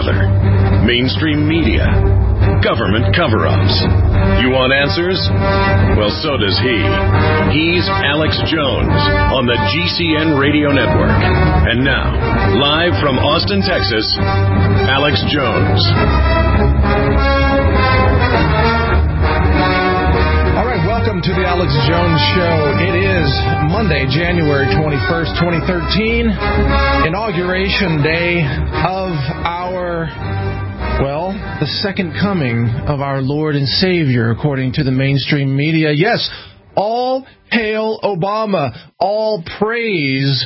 other. Mainstream media. Government cover-ups. You want answers? Well, so does he. He's Alex Jones on the GCN Radio Network. And now, live from Austin, Texas, Alex Jones. All right, welcome to the Alex Jones Show. It is Monday, January 21st, 2013, Inauguration Day of the second coming of our Lord and Savior, according to the mainstream media. Yes, all hail Obama. All praise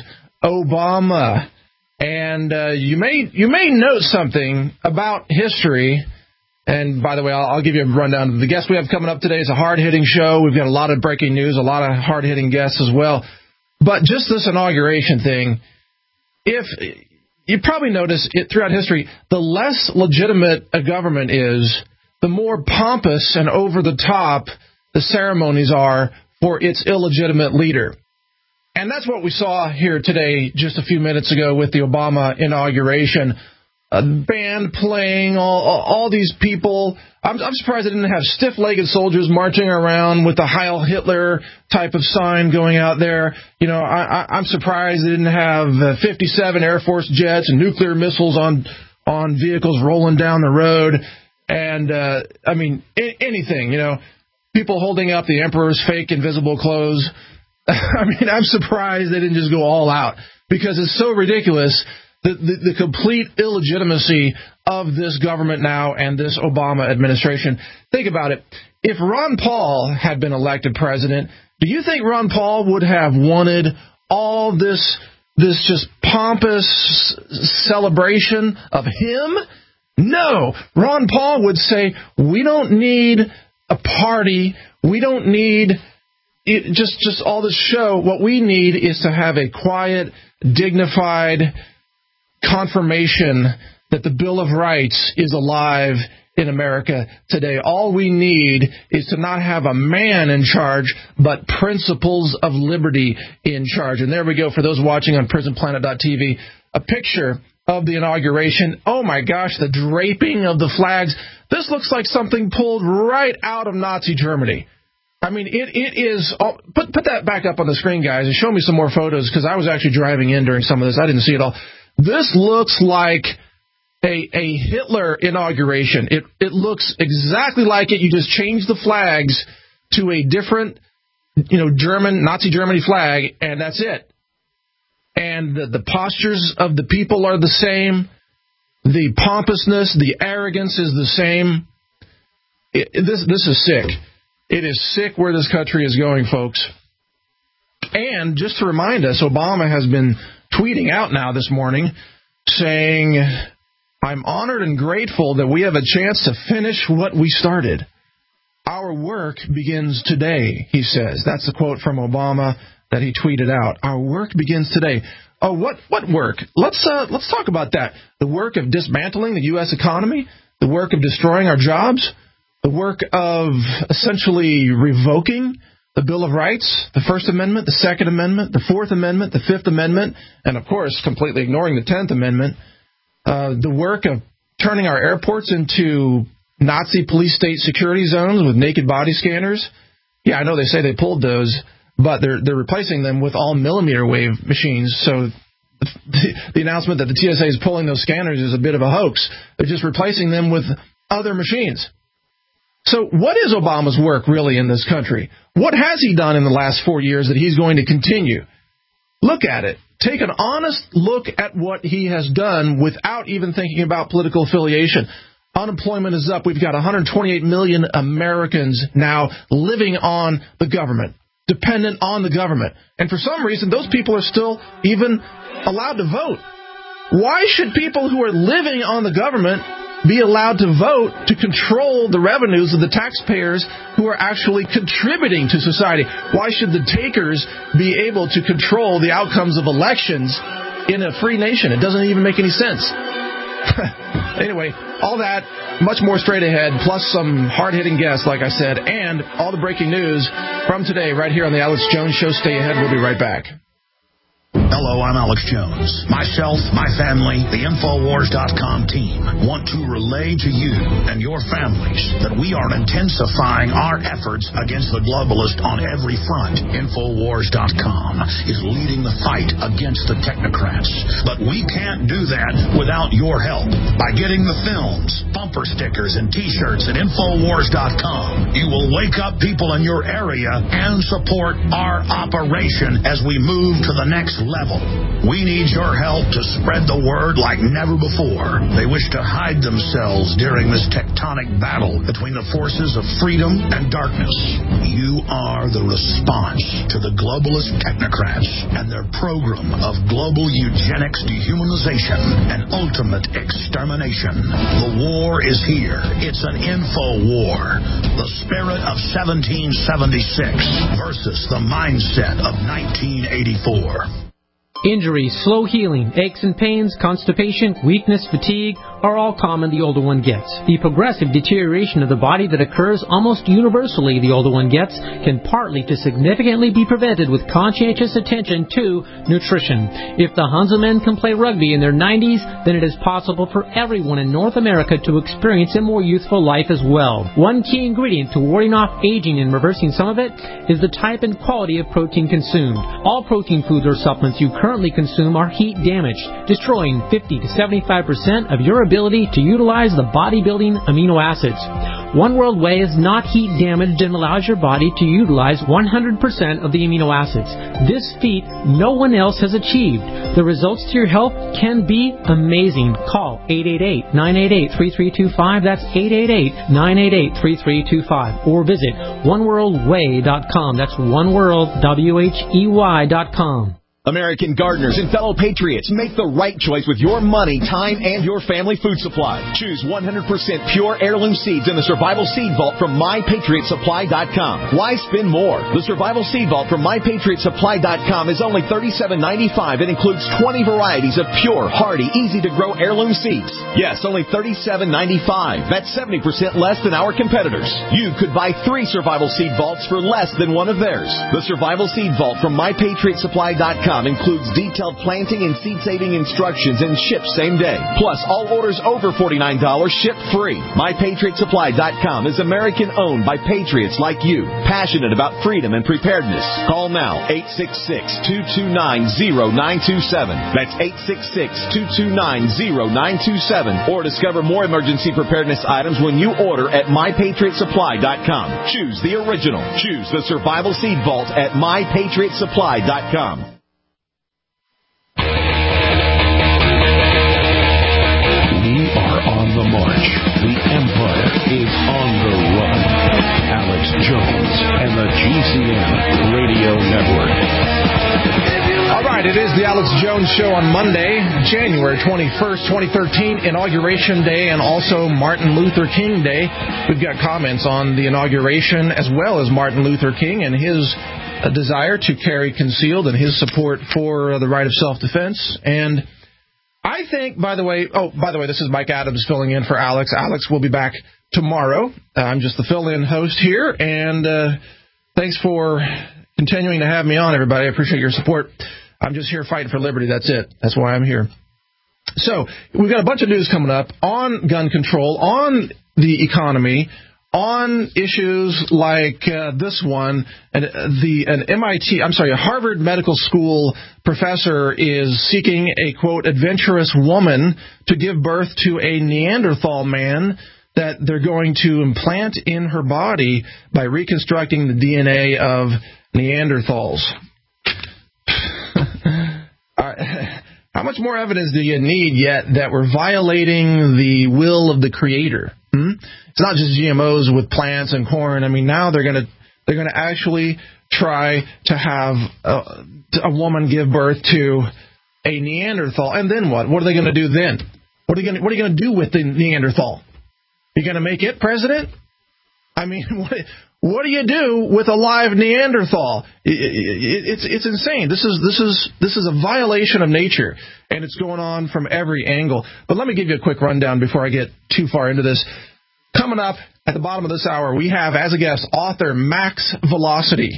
Obama. And you may note something about history. And by the way, I'll give you a rundown. The guest we have coming up today is a hard-hitting show. We've got a lot of breaking news, a lot of hard-hitting guests as well. But just this inauguration thing, if you probably notice it throughout history, the less legitimate a government is, the more pompous and over-the-top the ceremonies are for its illegitimate leader. And that's what we saw here today just a few minutes ago with the Obama inauguration. A band playing, all these people. I'm surprised they didn't have stiff-legged soldiers marching around with the Heil Hitler type of sign going out there. You know, I'm surprised they didn't have 57 Air Force jets and nuclear missiles on vehicles rolling down the road. And, anything, you know, people holding up the emperor's fake invisible clothes. I'm surprised they didn't just go all out because it's so ridiculous. The complete illegitimacy of this government now and this Obama administration. Think about it. If Ron Paul had been elected president, do you think Ron Paul would have wanted all this just pompous celebration of him? No. Ron Paul would say, we don't need a party. We don't need just all this show. What we need is to have a quiet, dignified confirmation that the Bill of Rights is alive in America today. All we need is to not have a man in charge, but principles of liberty in charge. And there we go for those watching on PrisonPlanet.tv. A picture of the inauguration. Oh my gosh, the draping of the flags. This looks like something pulled right out of Nazi Germany. I mean, it is. Put that back up on the screen, guys, and show me some more photos, because I was actually driving in during some of this. I didn't see it all. This looks like a Hitler inauguration. It looks exactly like it. You just change the flags to a different, Nazi Germany flag, and that's it. And the postures of the people are the same. The pompousness, the arrogance is the same. This is sick. It is sick where this country is going, folks. And just to remind us, Obama has been tweeting out now this morning saying, I'm honored and grateful that we have a chance to finish what we started. Our work begins today, he says. That's the quote from Obama that he tweeted out. Our work begins today. Oh, what work? Let's talk about that. The work of dismantling the U.S. economy, the work of destroying our jobs, the work of essentially revoking the Bill of Rights, the First Amendment, the Second Amendment, the Fourth Amendment, the Fifth Amendment, and, of course, completely ignoring the 10th Amendment. The work of turning our airports into Nazi police state security zones with naked body scanners. Yeah, I know they say they pulled those, but they're replacing them with all millimeter wave machines. So the announcement that the TSA is pulling those scanners is a bit of a hoax. They're just replacing them with other machines. So what is Obama's work really in this country? What has he done in the last 4 years that he's going to continue? Look at it. Take an honest look at what he has done without even thinking about political affiliation. Unemployment is up. We've got 128 million Americans now living on the government, dependent on the government. And for some reason, those people are still even allowed to vote. Why should people who are living on the government be allowed to vote to control the revenues of the taxpayers who are actually contributing to society? Why should the takers be able to control the outcomes of elections in a free nation? It doesn't even make any sense. Anyway, all that, much more straight ahead, plus some hard-hitting guests, like I said, and all the breaking news from today right here on the Alex Jones Show. Stay ahead. We'll be right back. Hello, I'm Alex Jones. Myself, my family, the Infowars.com team want to relay to you and your families that we are intensifying our efforts against the globalist on every front. Infowars.com is leading the fight against the technocrats. But we can't do that without your help. By getting the films, bumper stickers, and T-shirts at Infowars.com, you will wake up people in your area and support our operation as we move to the next level. We need your help to spread the word like never before. They wish to hide themselves during this tectonic battle between the forces of freedom and darkness. You are the response to the globalist technocrats and their program of global eugenics, dehumanization, and ultimate extermination. The war is here. It's an info war. The spirit of 1776 versus the mindset of 1984. Injuries, slow healing, aches and pains, constipation, weakness, fatigue are all common the older one gets. The progressive deterioration of the body that occurs almost universally the older one gets can partly to significantly be prevented with conscientious attention to nutrition. If the Hunza men can play rugby in their 90s, then it is possible for everyone in North America to experience a more youthful life as well. One key ingredient to warding off aging and reversing some of it is the type and quality of protein consumed. All protein foods or supplements you currently consume are heat damaged, destroying 50 to 75% of your ability to utilize the bodybuilding amino acids. One World Whey is not heat damaged and allows your body to utilize 100% of the amino acids. This feat no one else has achieved. The results to your health can be amazing. Call 888-988-3325. That's 888-988-3325. Or visit oneworldwhey.com. That's oneworld.com. American gardeners and fellow patriots, make the right choice with your money, time, and your family food supply. Choose 100% pure heirloom seeds in the Survival Seed Vault from MyPatriotSupply.com. Why spend more? The Survival Seed Vault from MyPatriotSupply.com is only $37.95 and includes 20 varieties of pure, hardy, easy-to-grow heirloom seeds. Yes, only $37.95. That's 70% less than our competitors. You could buy 3 Survival Seed Vaults for less than one of theirs. The Survival Seed Vault from MyPatriotSupply.com includes detailed planting and seed-saving instructions and ships same day. Plus, all orders over $49 ship free. MyPatriotSupply.com is American-owned by patriots like you, passionate about freedom and preparedness. Call now, 866-229-0927. That's 866-229-0927. Or discover more emergency preparedness items when you order at MyPatriotSupply.com. Choose the original. Choose the Survival Seed Vault at MyPatriotSupply.com. On the march. The empire is on the run. Alex Jones and the GCN Radio Network. All right, it is the Alex Jones Show on Monday, January 21st, 2013, Inauguration Day, and also Martin Luther King Day. We've got comments on the inauguration as well as Martin Luther King and his desire to carry concealed and his support for the right of self-defense. And I think, by the way, this is Mike Adams filling in for Alex. Alex will be back tomorrow. I'm just the fill-in host here, and thanks for continuing to have me on, everybody. I appreciate your support. I'm just here fighting for liberty. That's it. That's why I'm here. So we've got a bunch of news coming up on gun control, on the economy, on issues like this one. A Harvard Medical School professor is seeking a, quote, adventurous woman to give birth to a Neanderthal man that they're going to implant in her body by reconstructing the DNA of Neanderthals. How much more evidence do you need yet that we're violating the will of the Creator? It's not just GMOs with plants and corn. I mean, now they're going to actually try to have a woman give birth to a Neanderthal, and then what? What are they going to do then? What are you going to do with the Neanderthal? You're going to make it president? I mean, what do you do with a live Neanderthal? It's insane. This is a violation of nature, and it's going on from every angle. But let me give you a quick rundown before I get too far into this. Coming up at the bottom of this hour, we have, as a guest, author Max Velocity.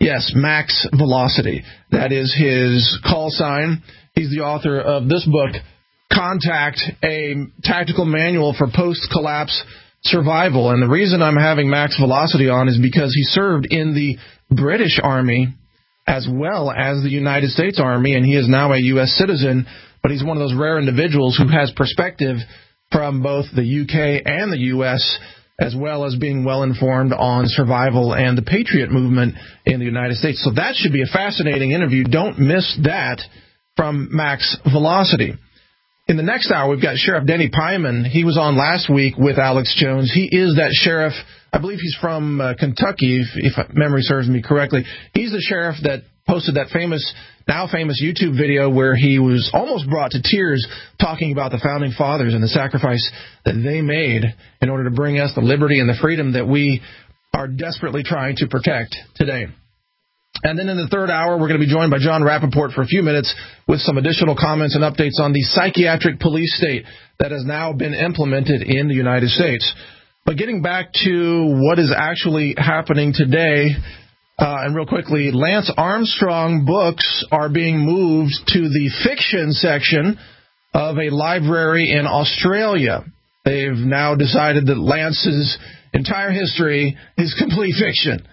Yes, Max Velocity. That is his call sign. He's the author of this book, Contact, a tactical manual for post-collapse survival. And the reason I'm having Max Velocity on is because he served in the British Army as well as the United States Army, and he is now a U.S. citizen, but he's one of those rare individuals who has perspective from both the U.K. and the U.S., as well as being well-informed on survival and the Patriot movement in the United States. So that should be a fascinating interview. Don't miss that from Max Velocity. In the next hour, we've got Sheriff Denny Pyman. He was on last week with Alex Jones. He is that sheriff. I believe he's from Kentucky, if memory serves me correctly. He's the sheriff that posted that now famous YouTube video where he was almost brought to tears talking about the Founding Fathers and the sacrifice that they made in order to bring us the liberty and the freedom that we are desperately trying to protect today. And then in the third hour, we're going to be joined by John Rappaport for a few minutes with some additional comments and updates on the psychiatric police state that has now been implemented in the United States. But getting back to what is actually happening today, and real quickly, Lance Armstrong books are being moved to the fiction section of a library in Australia. They've now decided that Lance's entire history is complete fiction.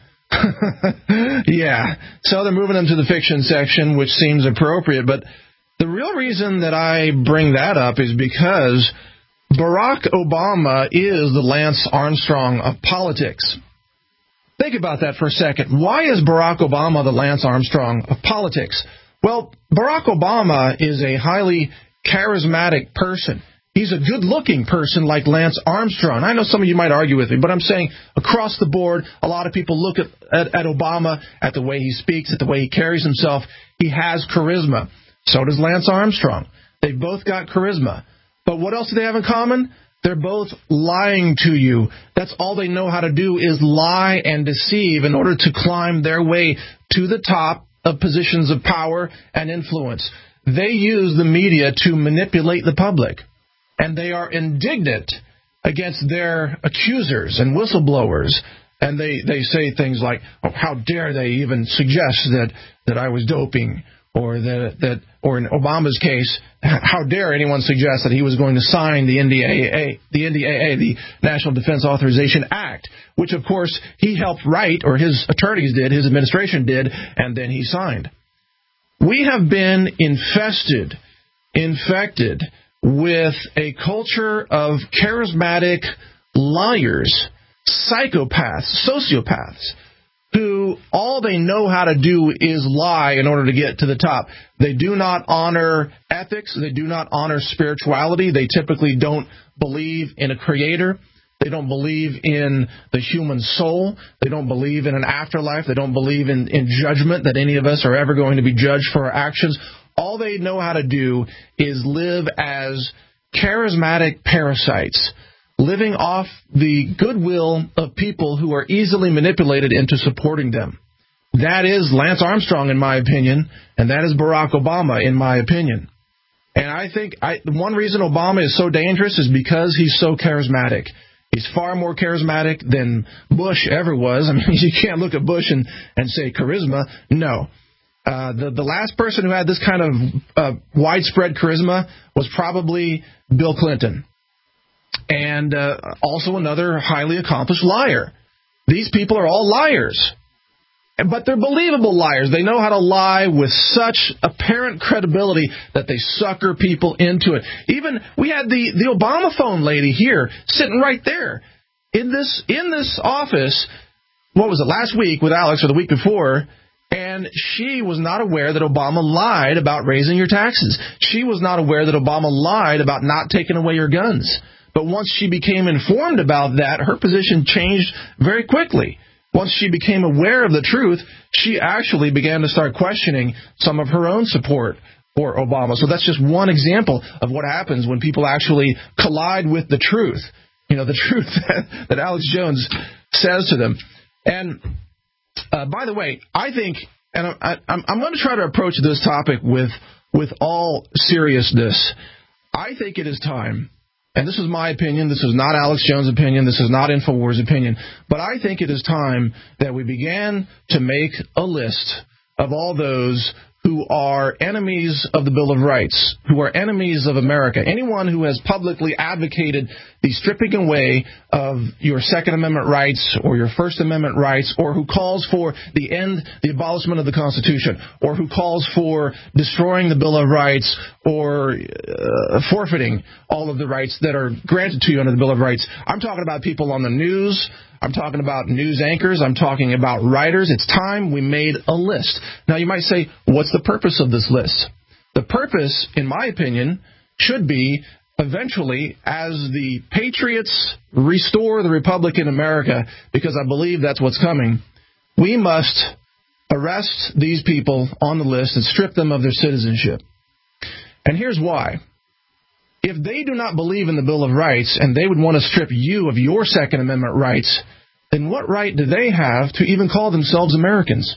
Yeah, so they're moving them to the fiction section, which seems appropriate. But the real reason that I bring that up is because Barack Obama is the Lance Armstrong of politics. Think about that for a second. Why is Barack Obama the Lance Armstrong of politics? Well, Barack Obama is a highly charismatic person. He's a good-looking person like Lance Armstrong. I know some of you might argue with me, but I'm saying across the board, a lot of people look at Obama, at the way he speaks, at the way he carries himself. He has charisma. So does Lance Armstrong. They've both got charisma. But what else do they have in common? They're both lying to you. That's all they know how to do is lie and deceive in order to climb their way to the top of positions of power and influence. They use the media to manipulate the public. And they are indignant against their accusers and whistleblowers. And they say things like, oh, how dare they even suggest that I was doping, or or in Obama's case, how dare anyone suggest that he was going to sign the NDAA, the National Defense Authorization Act, which, of course, he helped write, or his attorneys did, his administration did, and then he signed. We have been infected with a culture of charismatic liars, psychopaths, sociopaths, who all they know how to do is lie in order to get to the top. They do not honor ethics. They do not honor spirituality. They typically don't believe in a creator. They don't believe in the human soul. They don't believe in an afterlife. They don't believe in judgment, that any of us are ever going to be judged for our actions. All they know how to do is live as charismatic parasites, living off the goodwill of people who are easily manipulated into supporting them. That is Lance Armstrong, in my opinion, and that is Barack Obama, in my opinion. And I think one reason Obama is so dangerous is because he's so charismatic. He's far more charismatic than Bush ever was. I mean, you can't look at Bush and say charisma. No. The last person who had this kind of widespread charisma was probably Bill Clinton, and also another highly accomplished liar. These people are all liars, but they're believable liars. They know how to lie with such apparent credibility that they sucker people into it. Even we had the Obama phone lady here sitting right there in this office. What was it, last week with Alex, or the week before? And she was not aware that Obama lied about raising your taxes. She was not aware that Obama lied about not taking away your guns. But once she became informed about that, her position changed very quickly. Once she became aware of the truth, she actually began to start questioning some of her own support for Obama. So that's just one example of what happens when people actually collide with the truth. You know, the truth that Alex Jones says to them. And by the way, I think, and I'm going to try to approach this topic with all seriousness. I think it is time, and this is my opinion, this is not Alex Jones' opinion, this is not InfoWars' opinion, but I think it is time that we began to make a list of all those who are enemies of the Bill of Rights, who are enemies of America. Anyone who has publicly advocated the stripping away of your Second Amendment rights or your First Amendment rights, or who calls for the abolishment of the Constitution, or who calls for destroying the Bill of Rights or forfeiting all of the rights that are granted to you under the Bill of Rights. I'm talking about people on the news. I'm talking about news anchors. I'm talking about writers. It's time we made a list. Now, you might say, what's the purpose of this list? The purpose, in my opinion, should be eventually, as the patriots restore the Republic in America, because I believe that's what's coming, we must arrest these people on the list and strip them of their citizenship. And here's why. If they do not believe in the Bill of Rights and they would want to strip you of your Second Amendment rights, then what right do they have to even call themselves Americans?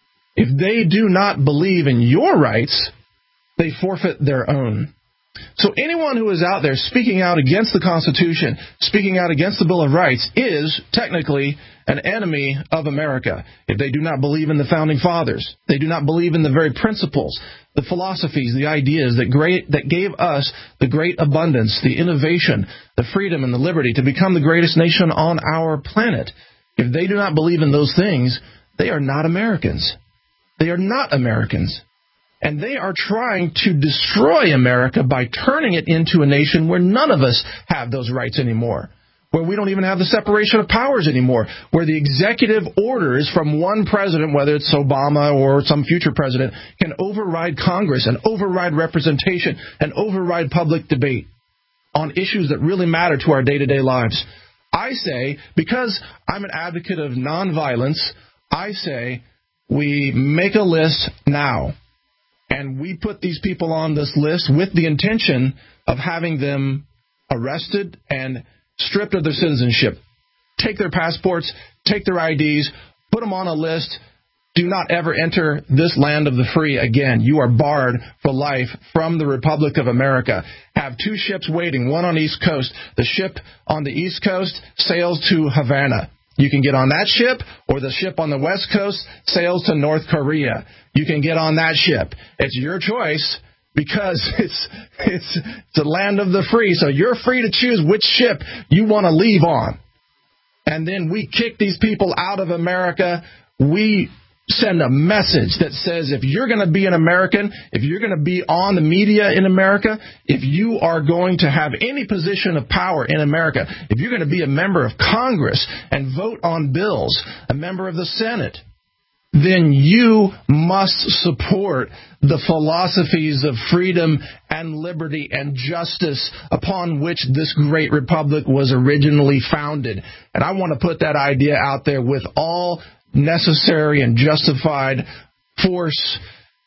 If they do not believe in your rights, they forfeit their own. So anyone who is out there speaking out against the Constitution, speaking out against the Bill of Rights, is technically an enemy of America. If they do not believe in the Founding Fathers, they do not believe in the very principles, the philosophies, the ideas that gave us the great abundance, the innovation, the freedom, and the liberty to become the greatest nation on our planet. If they do not believe in those things, they are not Americans. They are not Americans. And they are trying to destroy America by turning it into a nation where none of us have those rights anymore, where we don't even have the separation of powers anymore, where the executive orders from one president, whether it's Obama or some future president, can override Congress and override representation and override public debate on issues that really matter to our day-to-day lives. I say, because I'm an advocate of nonviolence, I say we make a list now. And we put these people on this list with the intention of having them arrested and stripped of their citizenship. Take their passports, take their IDs, put them on a list. Do not ever enter this land of the free again. You are barred for life from the Republic of America. Have two ships waiting, one on the East Coast. The ship on the East Coast sails to Havana. You can get on that ship, or the ship on the West Coast sails to North Korea. You can get on that ship. It's your choice, because it's the land of the free. So you're free to choose which ship you want to leave on. And then we kick these people out of America. We send a message that says, if you're going to be an American, if you're going to be on the media in America, if you are going to have any position of power in America, if you're going to be a member of Congress and vote on bills, a member of the Senate, then you must support the philosophies of freedom and liberty and justice upon which this great republic was originally founded. And I want to put that idea out there with all necessary and justified force.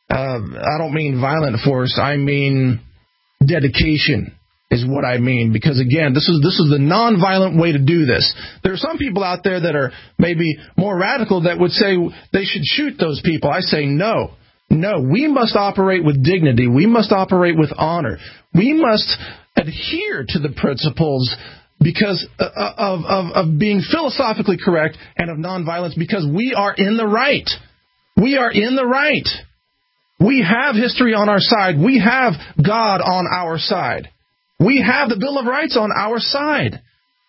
I don't mean violent force. I mean dedication is what I mean. Because, again, this is the nonviolent way to do this. There are some people out there that are maybe more radical that would say they should shoot those people. I say no. No, we must operate with dignity. We must operate with honor. We must adhere to the principles because of being philosophically correct and of nonviolence, because we are in the right. We are in the right. We have history on our side. We have God on our side. We have the Bill of Rights on our side.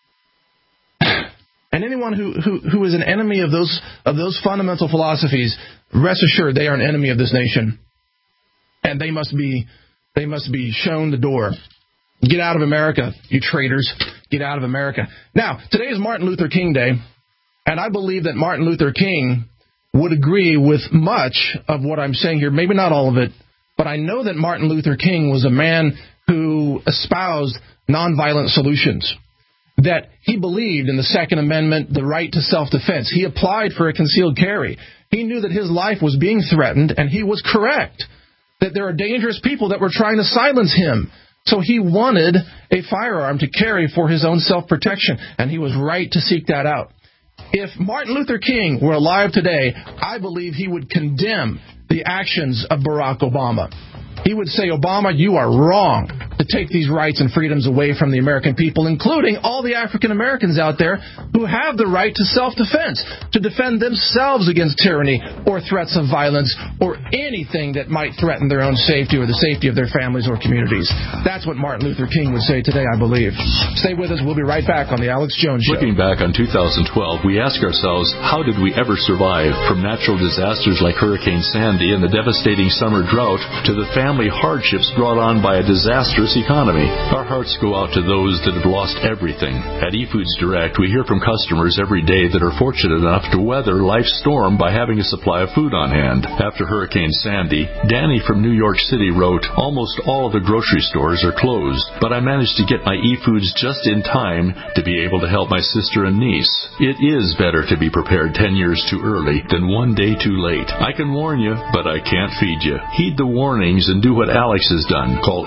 And anyone who is an enemy of those fundamental philosophies, rest assured they are an enemy of this nation. And they must be shown the door. Get out of America, you traitors. Get out of America. Now, today is Martin Luther King Day, and I believe that Martin Luther King would agree with much of what I'm saying here. Maybe not all of it, but I know that Martin Luther King was a man who espoused nonviolent solutions, that he believed in the Second Amendment, the right to self-defense. He applied for a concealed carry. He knew that his life was being threatened, and he was correct, that there are dangerous people that were trying to silence him. So he wanted a firearm to carry for his own self-protection, and he was right to seek that out. If Martin Luther King were alive today, I believe he would condemn the actions of Barack Obama. He would say, Obama, you are wrong to take these rights and freedoms away from the American people, including all the African Americans out there who have the right to self-defense, to defend themselves against tyranny or threats of violence or anything that might threaten their own safety or the safety of their families or communities. That's what Martin Luther King would say today, I believe. Stay with us. We'll be right back on The Alex Jones Show. Looking back on 2012, we ask ourselves, how did we ever survive from natural disasters like Hurricane Sandy and the devastating summer drought to the family hardships brought on by a disastrous economy? Our hearts go out to those that have lost everything. At eFoods Direct, we hear from customers every day that are fortunate enough to weather life's storm by having a supply of food on hand. After Hurricane Sandy, Danny from New York City wrote, almost all of the grocery stores are closed, but I managed to get my eFoods just in time to be able to help my sister and niece. It is better to be prepared 10 years too early than one day too late. I can warn you, but I can't feed you. Heed the warnings and do what Alex has done. Call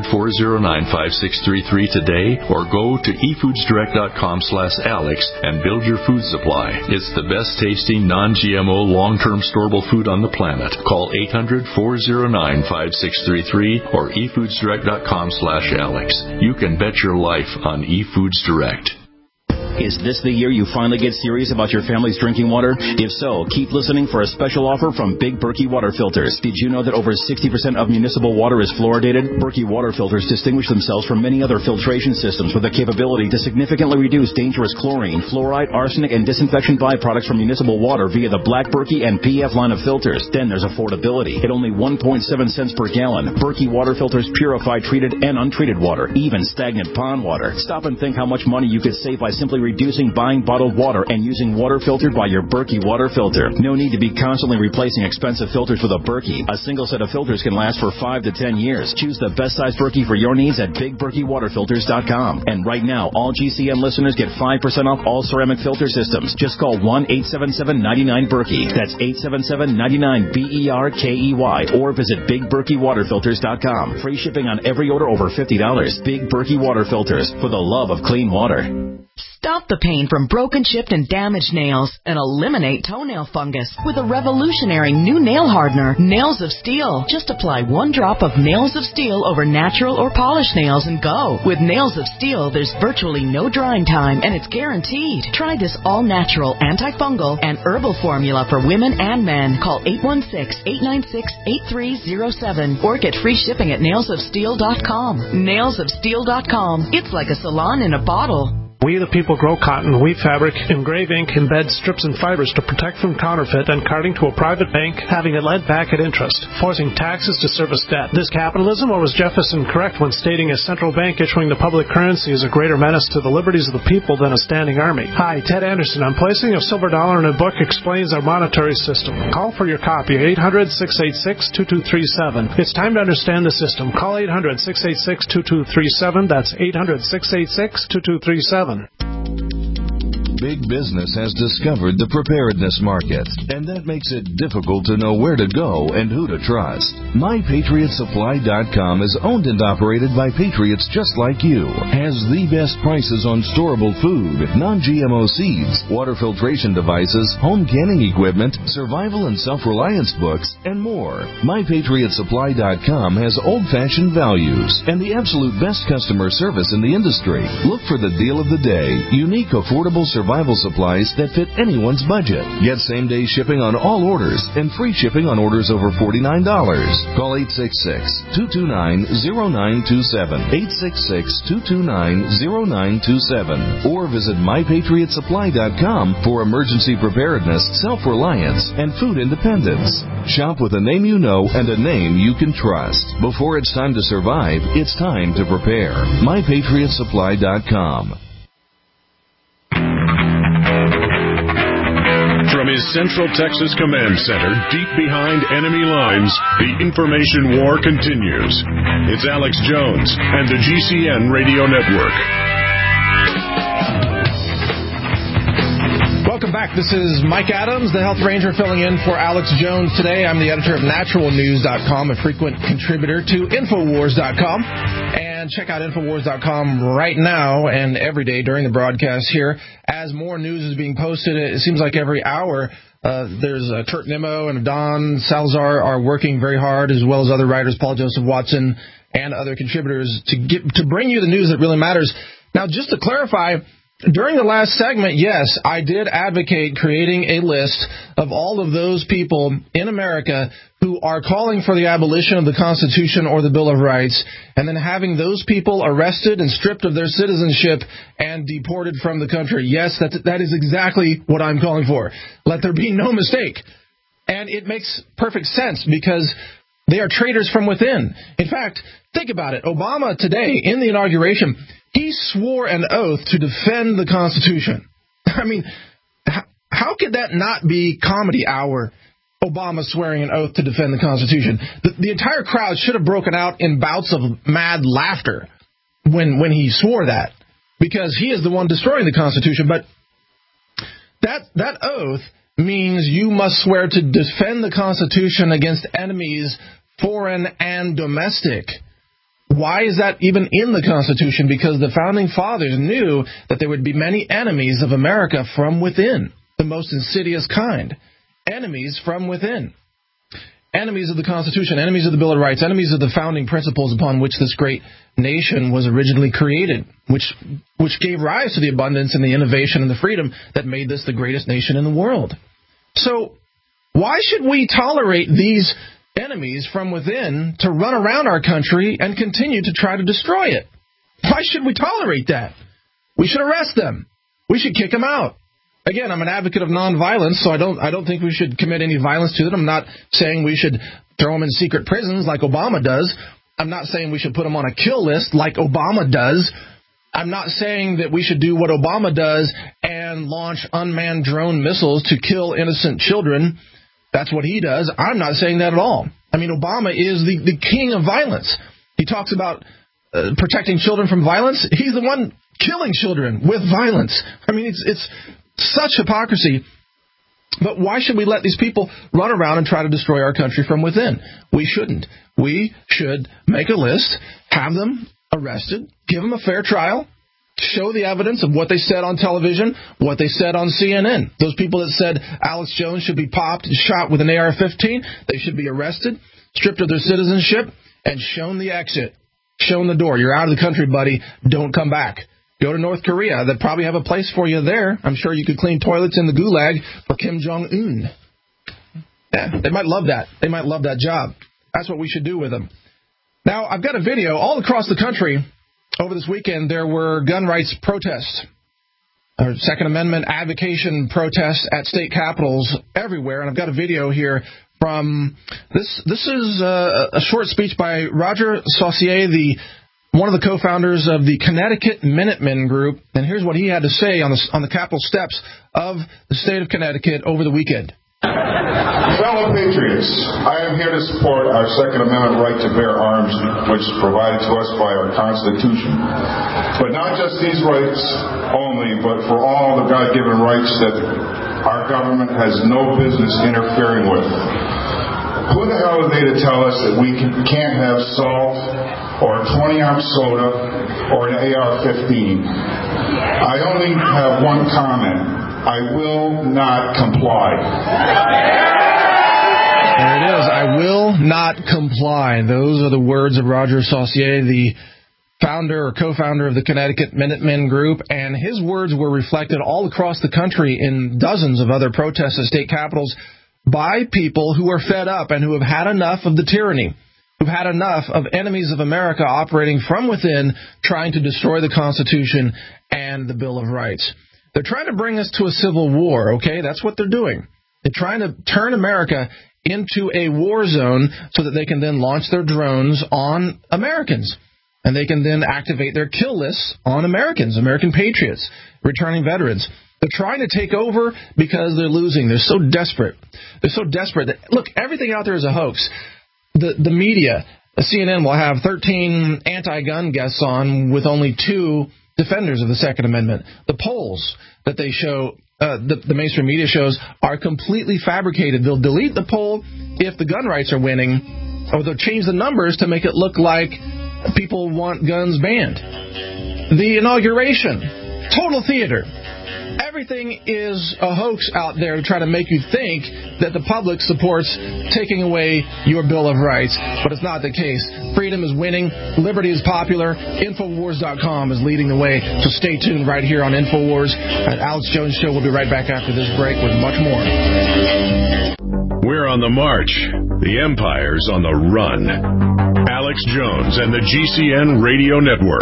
800-409-5633 today or go to efoodsdirect.com/Alex and build your food supply. It's the best tasting, non-GMO, long-term storable food on the planet. Call 800-409-5633 or efoodsdirect.com/Alex. You can bet your life on eFoods Direct. Is this the year you finally get serious about your family's drinking water? If so, keep listening for a special offer from Big Berkey Water Filters. Did you know that over 60% of municipal water is fluoridated? Berkey Water Filters distinguish themselves from many other filtration systems with the capability to significantly reduce dangerous chlorine, fluoride, arsenic, and disinfection byproducts from municipal water via the Black Berkey and PF line of filters. Then there's affordability. At only 1.7 cents per gallon, Berkey Water Filters purify treated and untreated water, even stagnant pond water. Stop and think how much money you could save by simply reducing buying bottled water and using water filtered by your Berkey water filter. No need to be constantly replacing expensive filters with a Berkey. A single set of filters can last for 5 to 10 years. Choose the best size Berkey for your needs at BigBerkeyWaterFilters.com. And right now, all GCN listeners get 5% off all ceramic filter systems. Just call 1-877-99-BERKEY. That's 877-99-BERKEY. Or visit BigBerkeyWaterFilters.com. Free shipping on every order over $50. Big Berkey Water Filters, for the love of clean water. Stop the pain from broken, chipped, and damaged nails and eliminate toenail fungus with a revolutionary new nail hardener, Nails of Steel. Just apply 1 drop of Nails of Steel over natural or polished nails and go. With Nails of Steel, there's virtually no drying time, and it's guaranteed. Try this all-natural, antifungal, and herbal formula for women and men. Call 816-896-8307 or get free shipping at nailsofsteel.com. Nailsofsteel.com. It's like a salon in a bottle. We the people grow cotton, weave fabric, engrave ink, embed strips and fibers to protect from counterfeit and carting to a private bank, having it lent back at interest, forcing taxes to service debt. This capitalism, or was Jefferson correct when stating a central bank issuing the public currency is a greater menace to the liberties of the people than a standing army? Hi, Ted Anderson. I'm placing a silver dollar in a book explains our monetary system. Call for your copy, 800-686-2237. It's time to understand the system. Call 800-686-2237. That's 800-686-2237. Big business has discovered the preparedness market, and that makes it difficult to know where to go and who to trust. MyPatriotSupply.com is owned and operated by patriots just like you. Has the best prices on storable food, non-GMO seeds, water filtration devices, home canning equipment, survival and self-reliance books, and more. MyPatriotSupply.com has old-fashioned values and the absolute best customer service in the industry. Look for the deal of the day. Unique, affordable survival supplies that fit anyone's budget. Get same-day shipping on all orders and free shipping on orders over $49. Call 866-229-0927. 866-229-0927. Or visit MyPatriotSupply.com for emergency preparedness, self-reliance, and food independence. Shop with a name you know and a name you can trust. Before it's time to survive, it's time to prepare. MyPatriotSupply.com. From his Central Texas Command Center, deep behind enemy lines, the information war continues. It's Alex Jones and the GCN Radio Network. Welcome back. This is Mike Adams, the Health Ranger, filling in for Alex Jones today. I'm the editor of NaturalNews.com, a frequent contributor to Infowars.com. And check out Infowars.com right now and every day during the broadcast here. As more news is being posted, it seems like every hour There's Kurt Nimmo and Don Salazar are working very hard, as well as other writers, Paul Joseph Watson and other contributors, to bring you the news that really matters. Now, just to clarify, during the last segment, yes, I did advocate creating a list of all of those people in America who are calling for the abolition of the Constitution or the Bill of Rights, and then having those people arrested and stripped of their citizenship and deported from the country. Yes, that is exactly what I'm calling for. Let there be no mistake. And it makes perfect sense because they are traitors from within. In fact, think about it. Obama today, in the inauguration, he swore an oath to defend the Constitution. I mean, how could that not be comedy hour? Obama swearing an oath to defend the Constitution. The entire crowd should have broken out in bouts of mad laughter when he swore that, because he is the one destroying the Constitution. But that oath means you must swear to defend the Constitution against enemies, foreign and domestic. Why is that even in the Constitution? Because the Founding Fathers knew that there would be many enemies of America from within, the most insidious kind. Enemies from within. Enemies of the Constitution, enemies of the Bill of Rights, enemies of the founding principles upon which this great nation was originally created, which gave rise to the abundance and the innovation and the freedom that made this the greatest nation in the world. So why should we tolerate these enemies from within to run around our country and continue to try to destroy it? Why should we tolerate that? We should arrest them. We should kick them out. Again, I'm an advocate of nonviolence, so I don't think we should commit any violence to them. I'm not saying we should throw them in secret prisons like Obama does. I'm not saying we should put them on a kill list like Obama does. I'm not saying that we should do what Obama does and launch unmanned drone missiles to kill innocent children. That's what he does. I'm not saying that at all. I mean, Obama is the king of violence. He talks about protecting children from violence. He's the one killing children with violence. I mean, it's such hypocrisy. But why should we let these people run around and try to destroy our country from within? We shouldn't. We should make a list, have them arrested, give them a fair trial, show the evidence of what they said on television, what they said on CNN. Those people that said Alex Jones should be popped and shot with an AR-15, they should be arrested, stripped of their citizenship, and shown the exit, shown the door. You're out of the country, buddy. Don't come back. Go to North Korea. They probably have a place for you there. I'm sure you could clean toilets in the gulag for Kim Jong-un. Yeah, they might love that. They might love that job. That's what we should do with them. Now, I've got a video all across the country. Over this weekend, there were gun rights protests, or Second Amendment advocation protests at state capitals everywhere. And I've got a video here from this. This is a short speech by Roger Saucier, one of the co-founders of the Connecticut Minutemen Group, and here's what he had to say on the Capitol steps of the state of Connecticut over the weekend. Fellow patriots, I am here to support our Second Amendment right to bear arms, which is provided to us by our Constitution. But not just these rights only, but for all the God-given rights that our government has no business interfering with. Who the hell are they to tell us that we can't have salt or a 20-ounce soda or an AR-15? I only have one comment. I will not comply. There it is. I will not comply. Those are the words of Roger Saucier, the founder or co-founder of the Connecticut Minutemen Group, and his words were reflected all across the country in dozens of other protests at state capitals by people who are fed up and who have had enough of the tyranny, who've had enough of enemies of America operating from within, trying to destroy the Constitution and the Bill of Rights. They're trying to bring us to a civil war, okay? That's what they're doing. They're trying to turn America into a war zone so that they can then launch their drones on Americans. And they can then activate their kill lists on Americans, American patriots, returning veterans. They're trying to take over because they're losing. They're so desperate. They're so desperate that, look, everything out there is a hoax. The media, CNN will have 13 anti-gun guests on with only 2 defenders of the Second Amendment. The polls that they show, the mainstream media shows, are completely fabricated. They'll delete the poll if the gun rights are winning, or they'll change the numbers to make it look like people want guns banned. The inauguration, total theater. Everything is a hoax out there to try to make you think that the public supports taking away your Bill of Rights, but it's not the case. Freedom is winning. Liberty is popular. Infowars.com is leading the way. So stay tuned right here on Infowars. Alex Jones Show. We'll be right back after this break with much more. We're on the march. The empire's on the run. Alex Jones and the GCN Radio Network.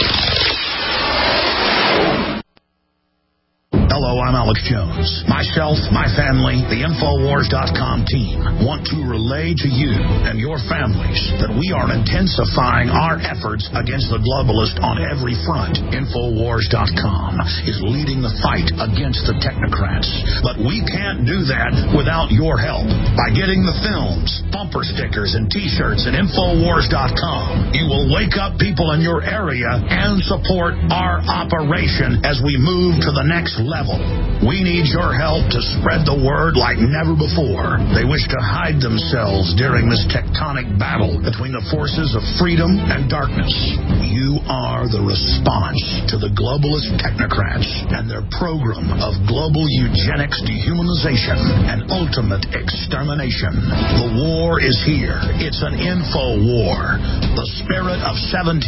Hello, I'm Alex Jones. Myself, my family, the Infowars.com team want to relay to you and your families that we are intensifying our efforts against the globalist on every front. Infowars.com is leading the fight against the technocrats. But we can't do that without your help. By getting the films, bumper stickers, and T-shirts at Infowars.com, you will wake up people in your area and support our operation as we move to the next level. We need your help to spread the word like never before. They wish to hide themselves during this tectonic battle between the forces of freedom and darkness. You are the response to the globalist technocrats and their program of global eugenics, dehumanization, and ultimate extermination. The war is here. It's an info war. The spirit of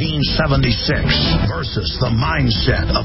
1776 versus the mindset of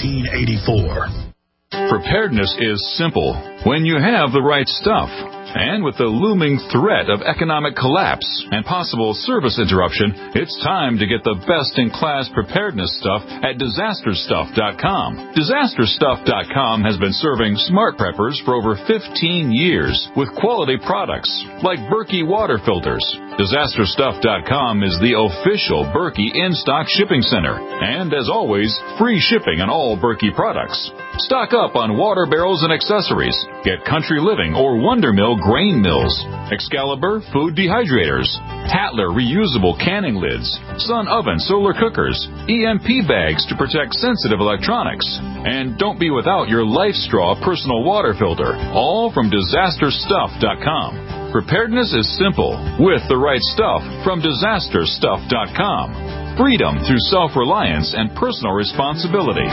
1984. Preparedness is simple when you have the right stuff. And with the looming threat of economic collapse and possible service interruption, it's time to get the best-in-class preparedness stuff at DisasterStuff.com. DisasterStuff.com has been serving smart preppers for over 15 years with quality products like Berkey water filters. DisasterStuff.com is the official Berkey in-stock shipping center. And as always, free shipping on all Berkey products. Stock up on water barrels and accessories. Get Country Living or Wonder Mill grain mills, Excalibur food dehydrators, Tatler reusable canning lids, Sun oven solar cookers, EMP bags to protect sensitive electronics, and don't be without your Life Straw personal water filter, all from DisasterStuff.com. Preparedness is simple with the right stuff from DisasterStuff.com. Freedom through self-reliance and personal responsibility.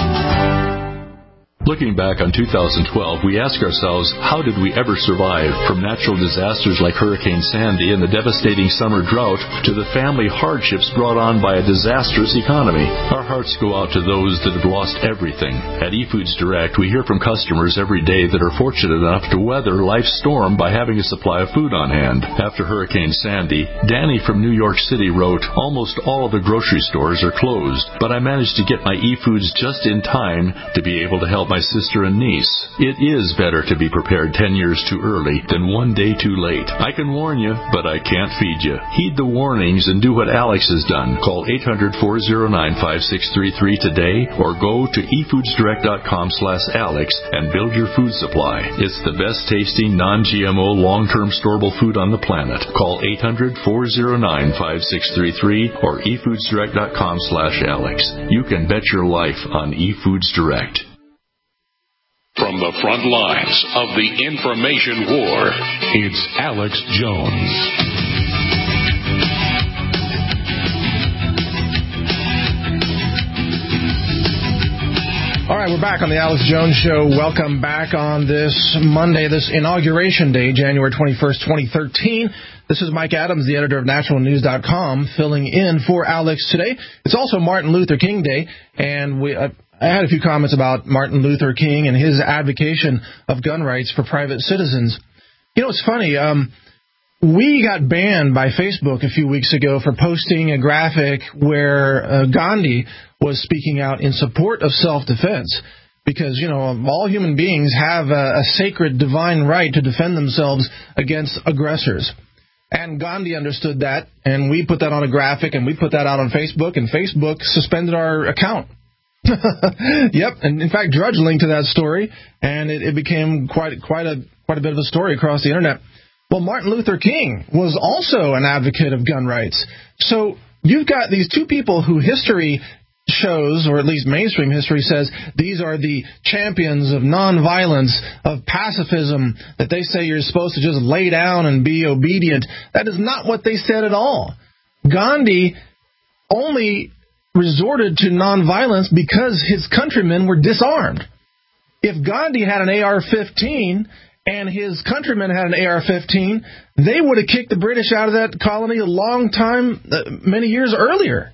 Looking back on 2012, we ask ourselves, how did we ever survive from natural disasters like Hurricane Sandy and the devastating summer drought to the family hardships brought on by a disastrous economy? Our hearts go out to those that have lost everything. At eFoods Direct, we hear from customers every day that are fortunate enough to weather life's storm by having a supply of food on hand. After Hurricane Sandy, Danny from New York City wrote, almost all of the grocery stores are closed, but I managed to get my eFoods just in time to be able to help my sister and niece. It is better to be prepared 10 years too early than one day too late. I can warn you, but I can't feed you. Heed the warnings and do what Alex has done. Call 800-409-5633 today or go to efoodsdirect.com/Alex and build your food supply. It's the best tasting, non-GMO, long-term storable food on the planet. Call 800-409-5633 or efoodsdirect.com/Alex. You can bet your life on eFoods Direct. From the front lines of the information war, it's Alex Jones. All right, we're back on the Alex Jones Show. Welcome back on this Monday, this Inauguration Day, January 21st, 2013. This is Mike Adams, the editor of NationalNews.com, filling in for Alex today. It's also Martin Luther King Day, and I had a few comments about Martin Luther King and his advocacy of gun rights for private citizens. You know, it's funny. We got banned by Facebook a few weeks ago for posting a graphic where Gandhi was speaking out in support of self-defense because, you know, all human beings have a sacred divine right to defend themselves against aggressors. And Gandhi understood that, and we put that on a graphic, and we put that out on Facebook, and Facebook suspended our account. Yep, and in fact, Drudge linked to that story, and it became quite a bit of a story across the internet. Well, Martin Luther King was also an advocate of gun rights. So you've got these two people who history shows, or at least mainstream history says, these are the champions of nonviolence, of pacifism, that they say you're supposed to just lay down and be obedient. That is not what they said at all. Gandhi only resorted to nonviolence because his countrymen were disarmed. if Gandhi had an AR-15 and his countrymen had an AR-15, they would have kicked the British out of that colony a long time, many years earlier.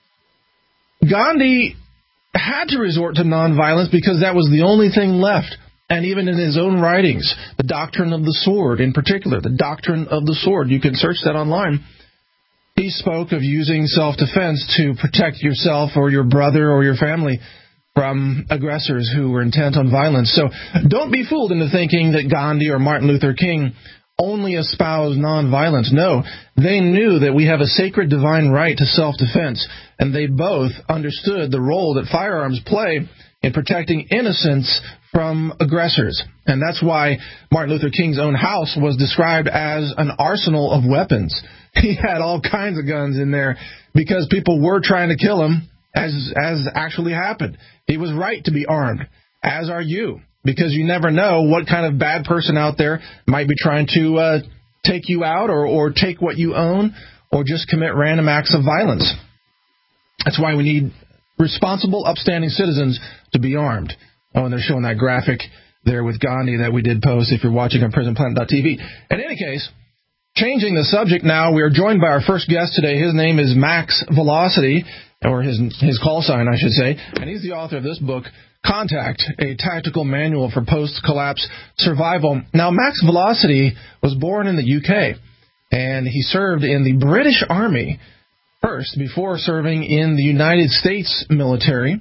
Gandhi had to resort to nonviolence because that was the only thing left. And even in his own writings, the doctrine of the sword in particular, the doctrine of the sword, you can search that online. He spoke of using self-defense to protect yourself or your brother or your family from aggressors who were intent on violence. So don't be fooled into thinking that Gandhi or Martin Luther King only espoused nonviolence. No, they knew that we have a sacred divine right to self-defense, and they both understood the role that firearms play in protecting innocents from aggressors. And that's why Martin Luther King's own house was described as an arsenal of weapons. He had all kinds of guns in there because people were trying to kill him, as actually happened. He was right to be armed, as are you, because you never know what kind of bad person out there might be trying to take you out or take what you own or just commit random acts of violence. That's why we need responsible, upstanding citizens to be armed. Oh, and they're showing that graphic there with Gandhi that we did post if you're watching on PrisonPlanet.tv. In any case, changing the subject now, we are joined by our first guest today. His name is Max Velocity, or his call sign, I should say, and he's the author of this book, Contact, a Tactical Manual for Post-Collapse Survival. Now, Max Velocity was born in the UK, and he served in the British Army first before serving in the United States military.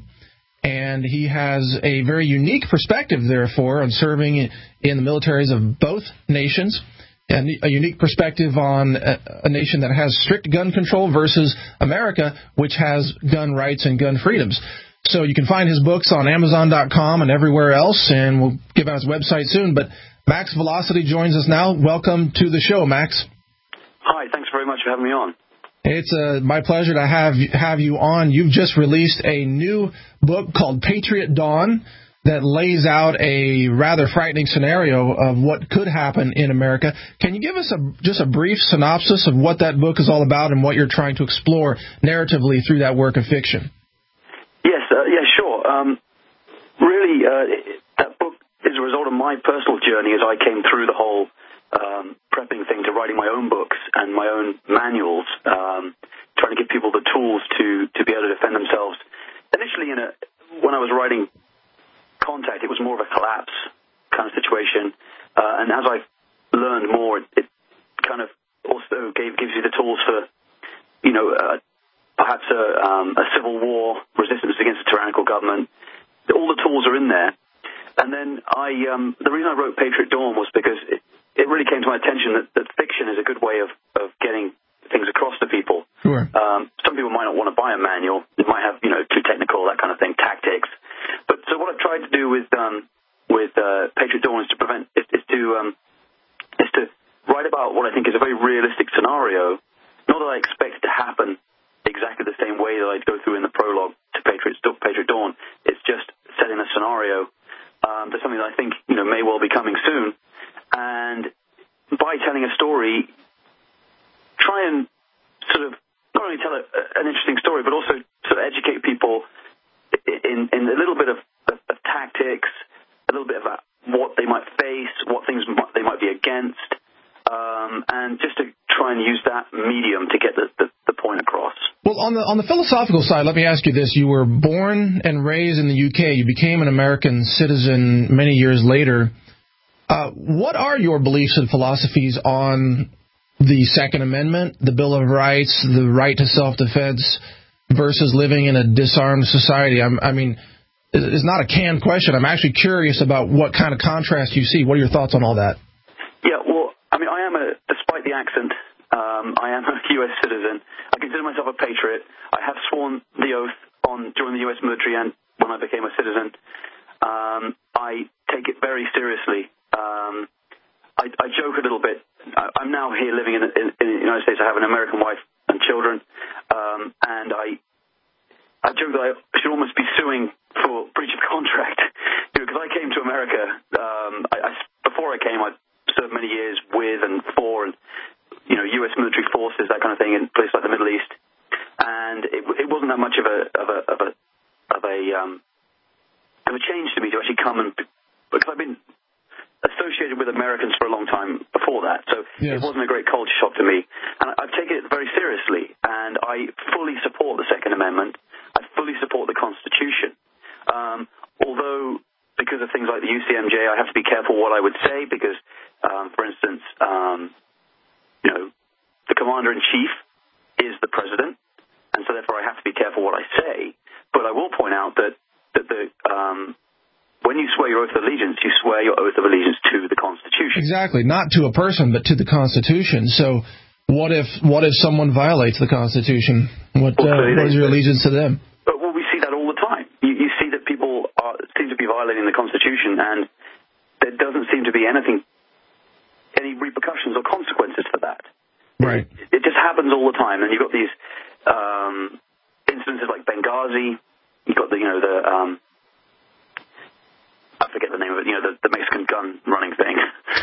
And he has a very unique perspective, therefore, on serving in the militaries of both nations, and a unique perspective on a nation that has strict gun control versus America, which has gun rights and gun freedoms. So you can find his books on Amazon.com and everywhere else, and we'll give out his website soon. But Max Velocity joins us now. Welcome to the show, Max. Hi, thanks very much for having me on. It's my pleasure to have you on. You've just released a new book called Patriot Dawn that lays out a rather frightening scenario of what could happen in America. Can you give us just a brief synopsis of what that book is all about and what you're trying to explore narratively through that work of fiction? Yes, sure. Really, that book is a result of my personal journey as I came through the whole prepping thing to writing my own books and my own manuals, trying to give people the tools to be able to defend themselves. Initially, when I was writing Contact, it was more of a collapse kind of situation, and as I've learned more, it kind of also gives you the tools for, perhaps a civil war, resistance against a tyrannical government. All the tools are in there. And then the reason I wrote Patriot Dawn was because it really came to my attention that fiction is a good way of getting things across to people. Sure. Some people might not want to buy a manual. It might have, too technical, that kind of thing, tactics. But so what I've tried to do with Patriot Dawn is to write about what I think is a very realistic scenario, not that I expect to happen exactly the same way that I go through in the prologue to Patriot Dawn. It's just setting a scenario to something that I think may well be coming soon. And by telling a story, try and sort of not only tell an interesting story, but also sort of educate people in a little bit of tactics, a little bit about what they might face, what things they might be against, and just to try and use that medium to get the point across. Well, on the philosophical side, let me ask you this. You were born and raised in the UK. You became an American citizen many years later. What are your beliefs and philosophies on the Second Amendment, the Bill of Rights, the right to self-defense versus living in a disarmed society? I mean, it's not a canned question. I'm actually curious about what kind of contrast you see. What are your thoughts on all that? Yeah, well, I mean, despite the accent, I am a U.S. citizen. I consider myself a patriot. I have sworn the oath during the U.S. military and when I became a citizen. I take it very seriously. I joke a little bit. I'm now here living in the United States. I have an American wife and children, and I joke that I should almost be suing for breach of contract because I came to America. Before I came, I served many years with and for U.S. military forces, that kind of thing, in places like the Middle East, and it wasn't that much of a of a change to me to actually come and, because I've been associated with Americans for a long time before that, so It wasn't a great culture shock to me, and I've taken it very seriously, and I fully support the Second Amendment. I fully support the Constitution, although because of things like the UCMJ, I have to be careful what I would say because, for instance, the Commander-in-Chief is the President, and so therefore I have to be careful what I say, but I will point out that when you swear your oath of allegiance, you swear your oath of allegiance to the Constitution. Exactly, not to a person, but to the Constitution. So, what if someone violates the Constitution? What is your allegiance to them? Well, we see that all the time. You see that people seem to be violating the Constitution, and there doesn't seem to be any repercussions or consequences for that. Right. It just happens all the time, and you've got these incidences like Benghazi. You've got I forget the name of it, the Mexican gun running thing.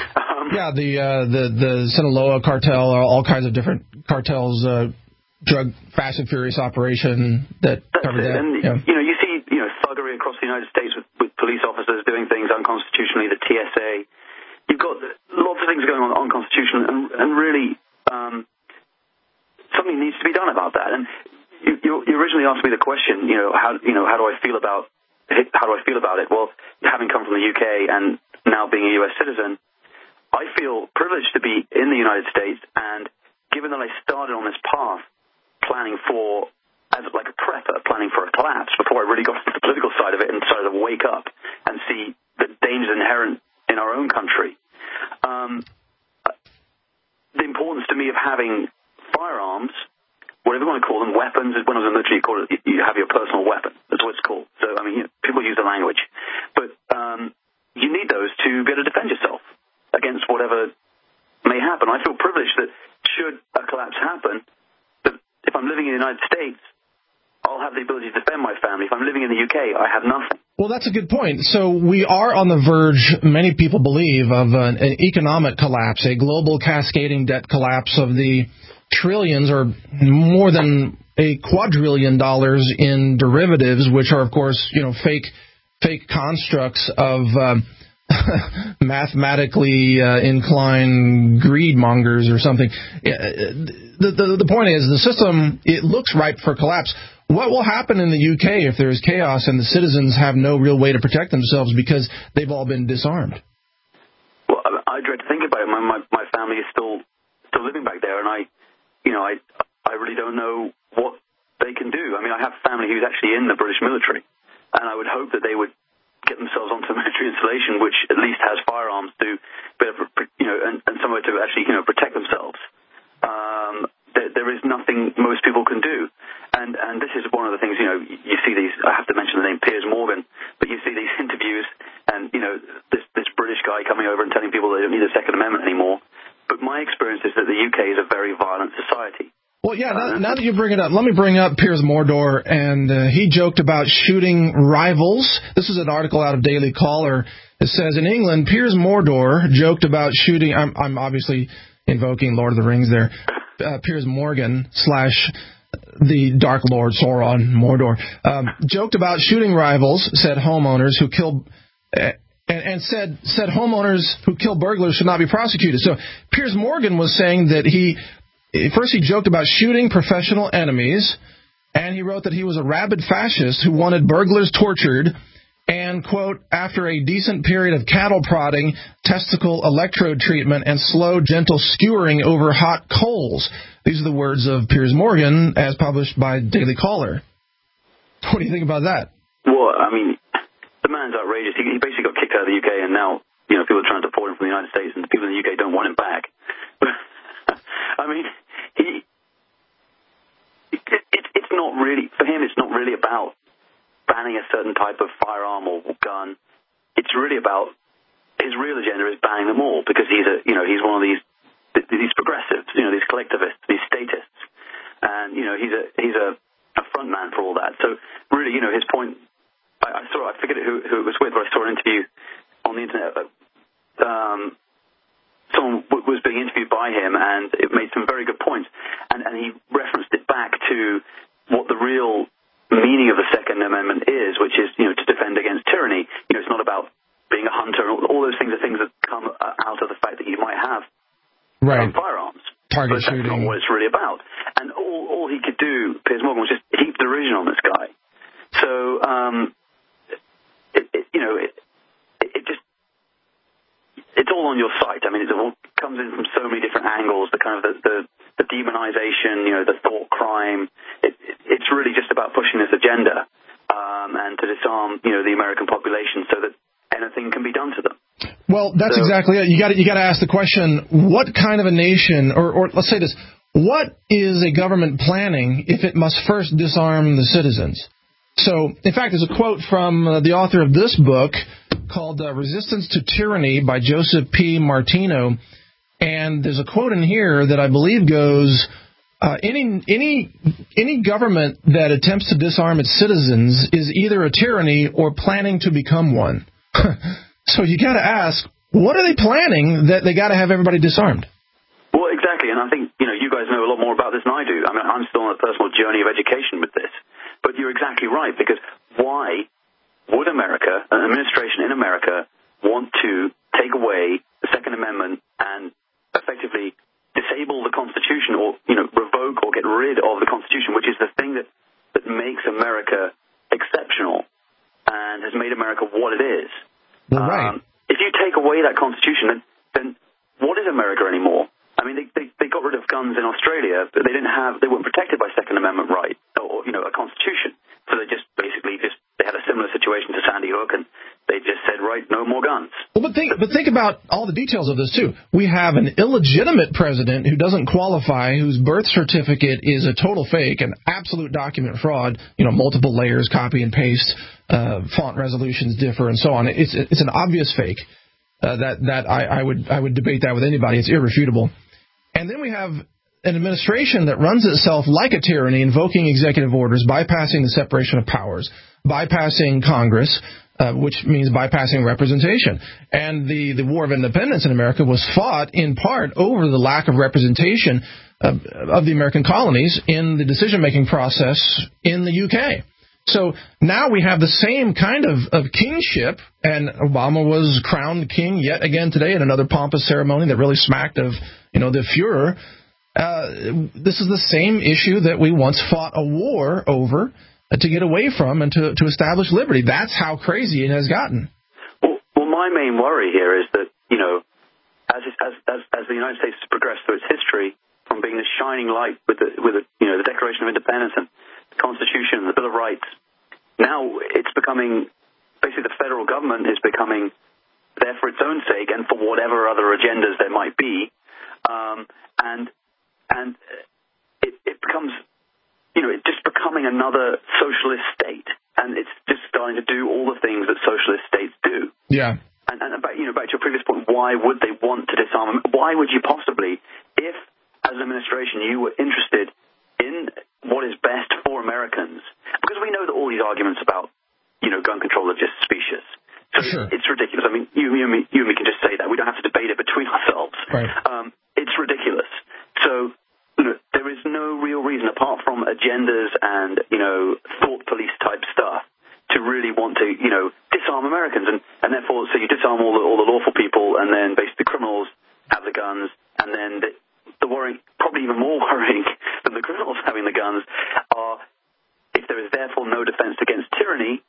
The Sinaloa cartel, all kinds of different cartels, drug Fast and Furious operation that covered that. And, you see, thuggery across the United States with police officers doing things unconstitutionally, the TSA. You've got lots of things going on unconstitutional, and really something needs to be done about that. And you originally asked me the question, how do I feel about it? Well, having come from the UK and now being a US citizen, I feel privileged to be in the United States, and given that I started on this path planning for, as like a prepper, planning for a collapse before I really got to the political side of it and started to wake up and see the dangers inherent in our own country, the importance to me of having firearms, whatever you want to call them, weapons. When I was in the military, you call it, you have your personal weapon. That's what it's called. So, people use the language. But you need those to be able to defend yourself against whatever may happen. I feel privileged that should a collapse happen, that if I'm living in the United States, I'll have the ability to defend my family. If I'm living in the UK, I have nothing. Well, that's a good point. So we are on the verge, many people believe, of an economic collapse, a global cascading debt collapse of the trillions or more than a quadrillion dollars in derivatives, which are, of course, fake constructs of mathematically inclined greed mongers or something. The point is, the system, it looks ripe for collapse. What will happen in the UK if there is chaos and the citizens have no real way to protect themselves because they've all been disarmed? Well, I dread to think about it. My family is still living back there, and I really don't know what they can do. I have family who's actually in the British military, and I would hope that they would get themselves onto a military installation which at least has firearms to be able to, and somewhere to actually, protect themselves. There is nothing most people can do. And this is one of the things, you see these, I have to mention the name Piers Morgan, but you see these interviews and, this British guy coming over and telling people they don't need a Second Amendment anymore. But my experience is that the UK is a very violent society. Well, yeah, now that you bring it up, let me bring up Piers Mordor, and he joked about shooting rivals. This is an article out of Daily Caller. It says, in England, Piers Mordor joked about shooting, I'm obviously invoking Lord of the Rings there, Piers Morgan / the Dark Lord Sauron Mordor, joked about shooting rivals, said homeowners who killed... And said homeowners who kill burglars should not be prosecuted. So Piers Morgan was saying that he joked about shooting professional enemies, and he wrote that he was a rabid fascist who wanted burglars tortured, and, quote, after a decent period of cattle prodding, testicle electrode treatment, and slow, gentle skewering over hot coals. These are the words of Piers Morgan, as published by Daily Caller. What do you think about that? Well, the man's outrageous. He basically got kicked out of the UK, and now people are trying to deport him from the United States, and the people in the UK don't want him back. It's not really, for him, it's not really about banning a certain type of firearm or gun. It's really about, his real agenda is banning them all, because he's one of these progressives, these collectivists, these statists, and he's a front man for all that. So really, his point. I forget who it was with, but I saw an interview on the internet. Someone was being interviewed by him, and it made some very good points. And he referenced it back to what the real meaning of the Second Amendment is, which is, to defend against tyranny. It's not about being a hunter. All those things are things that come out of the fact that you might have firearms. Target shooting. That's not what it's really about. And all he could do, Piers Morgan, was just heap derision on this guy. So, it's all on your site. I mean, it all comes in from so many different angles. The kind of the demonization, the thought crime. It's really just about pushing this agenda and to disarm, the American population so that anything can be done to them. Well, that's exactly it. You got to ask the question: what kind of a nation, or let's say this, what is a government planning if it must first disarm the citizens? So, in fact, there's a quote from the author of this book called Resistance to Tyranny by Joseph P. Martino. And there's a quote in here that I believe goes, any government that attempts to disarm its citizens is either a tyranny or planning to become one. So you got to ask, what are they planning that they got to have everybody disarmed? Well, exactly. And I think, you guys know a lot more about this than I do. I mean, I'm still on a personal journey of education with this. But you're exactly right, because why would America, an administration in America, want to take away the Second Amendment and effectively disable the Constitution or, revoke or get rid of the Constitution, which is the thing that makes America exceptional and has made America what it is? Right. If you take away that Constitution, then what is America anymore? I mean, they got rid of guns in Australia, but they weren't protected by Second Amendment right or a Constitution. So they had a similar situation to Sandy Hook, and they just said, right, no more guns. Well, but think about all the details of this too. We have an illegitimate president who doesn't qualify, whose birth certificate is a total fake, an absolute document fraud. Multiple layers, copy and paste, font resolutions differ, and so on. It's an obvious fake. I would debate that with anybody. It's irrefutable. And then we have an administration that runs itself like a tyranny, invoking executive orders, bypassing the separation of powers, bypassing Congress, which means bypassing representation. And the War of Independence in America was fought in part over the lack of representation of the American colonies in the decision-making process in the UK. So now we have the same kind of kingship, and Obama was crowned king yet again today in another pompous ceremony that really smacked of, the Fuhrer. This is the same issue that we once fought a war over to get away from and to establish liberty. That's how crazy it has gotten. Well, my main worry here is that, as the United States has progressed through its history, from being the shining light with the Declaration of Independence and the Constitution and the Bill of Rights, now it's becoming, basically the federal government is becoming there for its own sake and for whatever other agendas there might be. And it becomes, it's just becoming another socialist state, and it's just starting to do all the things that socialist states do. Yeah. And back to your previous point, why would they want to disarm them? Why would you possibly, if as an administration you were interested in what is best for Americans? Because we know that all these arguments about, gun control are just specious. So sure. It's ridiculous. I mean, you and me can just say that. We don't have to debate it between ourselves. Right. It's ridiculous. So, there is no real reason apart from agendas and, thought police type stuff to really want to, disarm Americans. And therefore, so you disarm all the lawful people, and then basically the criminals have the guns, and then the worrying, probably even more worrying than the criminals having the guns, are if there is therefore no defense against tyranny,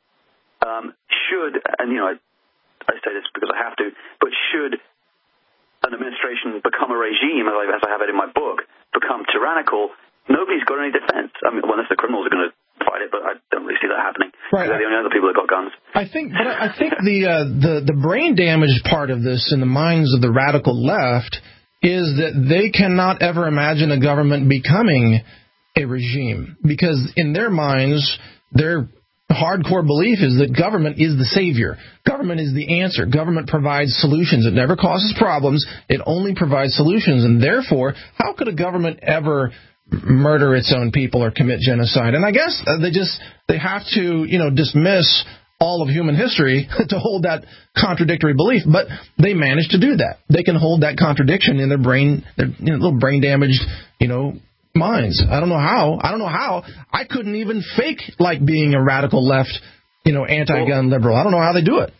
I say this because I have to, but should an administration become a regime, as I have it in my book, become tyrannical, nobody's got any defense. I mean, unless the criminals are going to fight it, but I don't really see that happening. Right. They're the only other people that got guns. I think the brain damaged part of this in the minds of the radical left is that they cannot ever imagine a government becoming a regime, because in their minds, their hardcore belief is that government is the savior. Government is the answer. Government provides solutions. It never causes problems. It only provides solutions. And therefore, how could a government ever murder its own people or commit genocide? And I guess they have to, dismiss all of human history to hold that contradictory belief. But they manage to do that. They can hold that contradiction in their brain, their little brain damaged, minds. I don't know how. I couldn't even fake like being a radical left, anti-gun liberal. I don't know how they do it.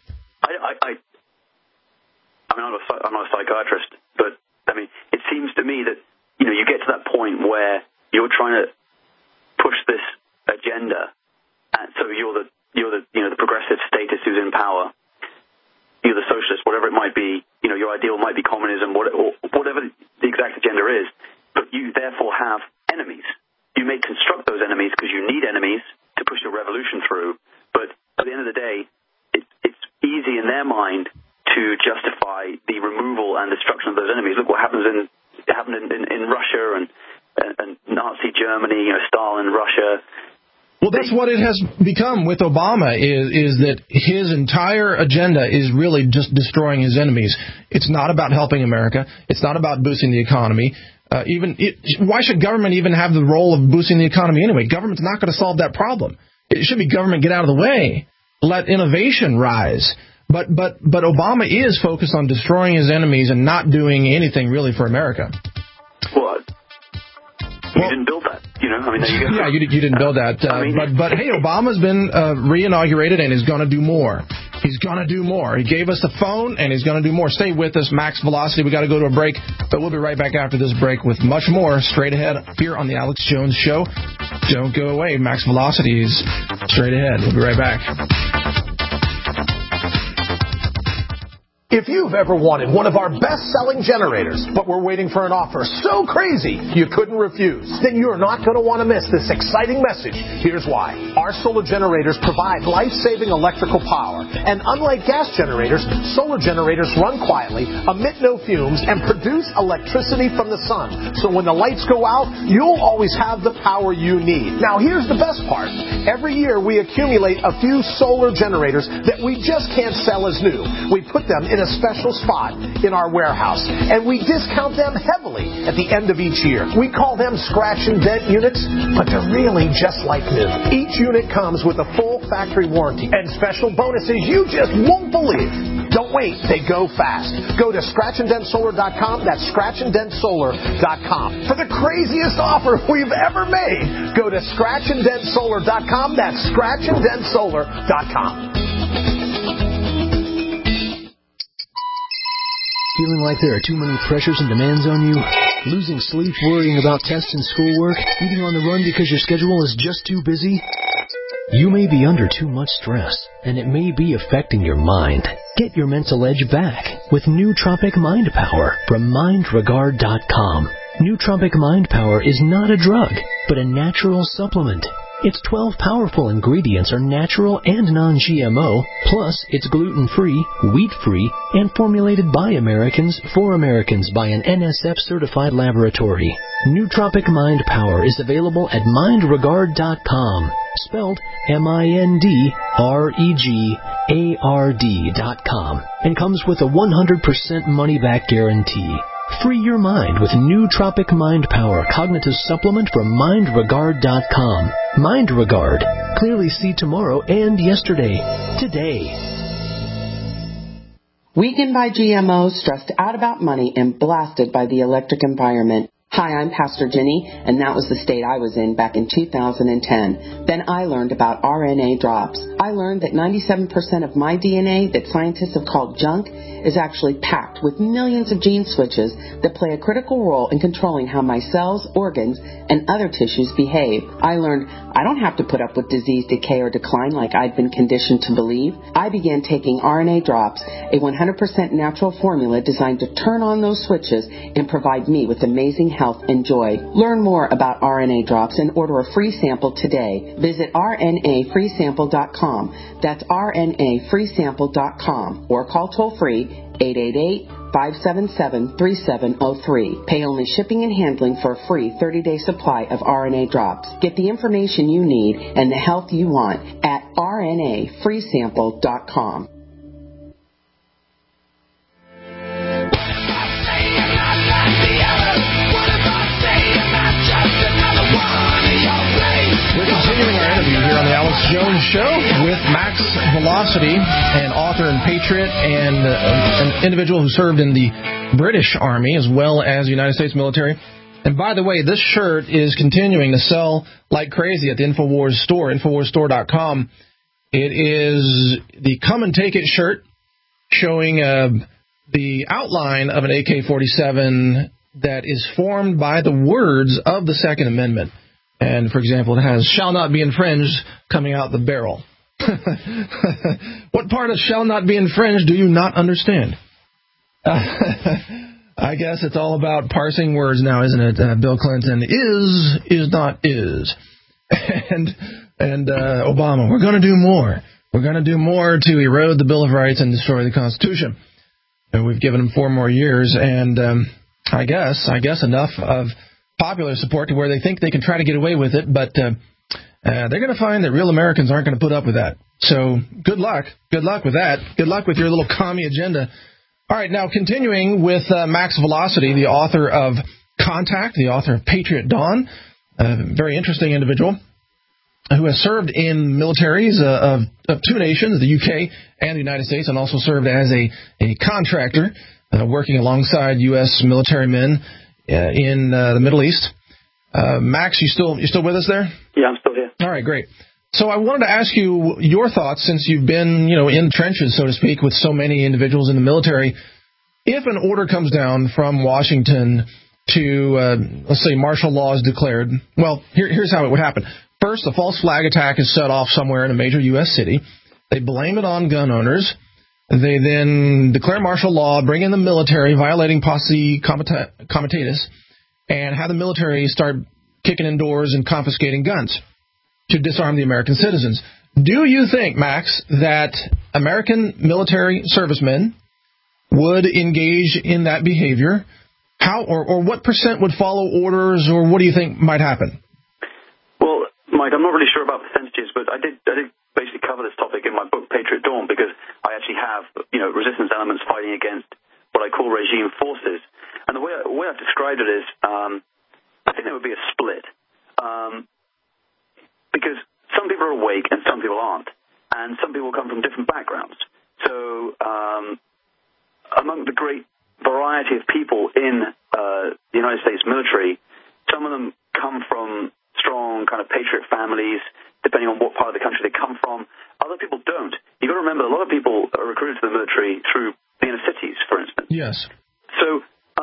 I'm not a psychiatrist, but it seems to me that you get to that point where you're trying to push this agenda, and so you're the progressive statist who's in power. You're the socialist, whatever it might be. Your ideal might be communism, or whatever the exact agenda is. But you therefore have enemies. You may construct those enemies because you need enemies to push your revolution through. But at the end of the day, it's easy in their mind to justify the removal and destruction of those enemies. Look what happened in Russia and Nazi Germany, Stalin, Russia. Well, that's what it has become with Obama, is that his entire agenda is really just destroying his enemies. It's not about helping America. It's not about boosting the economy. Why should government even have the role of boosting the economy anyway? Government's not going to solve that problem. It should be government get out of the way, let innovation rise. But Obama is focused on destroying his enemies and not doing anything really for America. Well, you didn't build that. There you go. Yeah, you didn't build that. But hey, Obama's been re-inaugurated and is going to do more. He's going to do more. He gave us the phone, and he's going to do more. Stay with us, Max Velocity. We got to go to a break, but we'll be right back after this break with much more straight ahead here on the Alex Jones Show. Don't go away. Max Velocity is straight ahead. We'll be right back. If you've ever wanted one of our best-selling generators, but were waiting for an offer so crazy you couldn't refuse, then you're not going to want to miss this exciting message. Here's why. Our solar generators provide life-saving electrical power. And unlike gas generators, solar generators run quietly, emit no fumes, and produce electricity from the sun. So when the lights go out, you'll always have the power you need. Now, here's the best part. Every year, we accumulate a few solar generators that we just can't sell as new. We put them in a special spot in our warehouse, and we discount them heavily at the end of each year. We call them scratch and dent units, but they're really just like new. Each unit comes with a full factory warranty and special bonuses you just won't believe. Don't wait, they go fast. Go to scratchanddentsolar.com. That's scratchanddentsolar.com. For the craziest offer we've ever made, go to scratchanddentsolar.com. That's scratchanddentsolar.com. Feeling like there are too many pressures and demands on you? Losing sleep worrying about tests and schoolwork? Eating on the run because your schedule is just too busy? You may be under too much stress, and it may be affecting your mind. Get your mental edge back with Nootropic Mind Power from MindRegard.com. Nootropic Mind Power is not a drug, but a natural supplement. Its 12 powerful ingredients are natural and non-GMO, plus it's gluten-free, wheat-free, and formulated by Americans for Americans by an NSF-certified laboratory. Nootropic Mind Power is available at MindRegard.com, spelled MindRegard.com, and comes with a 100% money-back guarantee. Free your mind with Nootropic Mind Power Cognitive Supplement from MindRegard.com. MindRegard. Clearly see tomorrow and yesterday. Today. Weakened by GMOs, stressed out about money, and blasted by the electric environment. Hi, I'm Pastor Jenny, and that was the state I was in back in 2010. Then I learned about RNA drops. I learned that 97% of my DNA that scientists have called junk is actually packed with millions of gene switches that play a critical role in controlling how my cells, organs, and other tissues behave. I learned I don't have to put up with disease, decay, or decline like I'd been conditioned to believe. I began taking RNA drops, a 100% natural formula designed to turn on those switches and provide me with amazing health and joy. Learn more about RNA drops and order a free sample today. Visit rnafreesample.com. That's rnafreesample.com or call toll-free 888-577-3703. Pay only shipping and handling for a free 30-day supply of RNA drops. Get the information you need and the health you want at rnafreesample.com. Here on the Alex Jones Show with Max Velocity, an author and patriot and an individual who served in the British Army as well as the United States military. And by the way, this shirt is continuing to sell like crazy at the InfoWars store, InfoWarsStore.com. It is the Come and Take It shirt showing the outline of an AK-47 that is formed by the words of the Second Amendment. And, for example, it has "shall not be infringed" coming out the barrel. What part of "shall not be infringed" do you not understand? I guess it's all about parsing words now, isn't it? Bill Clinton is not is. And Obama, we're going to do more. We're going to do more to erode the Bill of Rights and destroy the Constitution. And we've given them 4 more years, and I guess enough of popular support to where they think they can try to get away with it, but they're going to find that real Americans aren't going to put up with that. So good luck. Good luck with that. Good luck with your little commie agenda. All right, now continuing with Max Velocity, the author of Contact, the author of Patriot Dawn, a very interesting individual who has served in militaries of 2 nations, the UK and the United States, and also served as a contractor working alongside U.S. military men in the Middle East. Max, you still with us there? Yeah, I'm still here. All right, great. So I wanted to ask you your thoughts, since you've been, in the trenches, so to speak, with so many individuals in the military. If an order comes down from Washington to, let's say, martial law is declared, well, here's how it would happen. First, a false flag attack is set off somewhere in a major U.S. city. They blame it on gun owners. They then declare martial law, bring in the military, violating posse comitatus, and have the military start kicking in doors and confiscating guns to disarm the American citizens. Do you think, Max, that American military servicemen would engage in that behavior? How or what percent would follow orders, or what do you think might happen? Well, Mike, I'm not really sure about percentages, but I did basically cover this topic in my book, Patriot Dawn, because I actually have, resistance elements fighting against what I call regime forces. And the way I've described it is, I think there would be a split. Because some people are awake and some people aren't. And some people come from different backgrounds. So among the great variety of people in the United States military, some of them come from strong kind of patriot families, depending on what part of the country they come from. Other people don't. You've got to remember, a lot of people are recruited to the military through the inner cities, for instance. Yes. So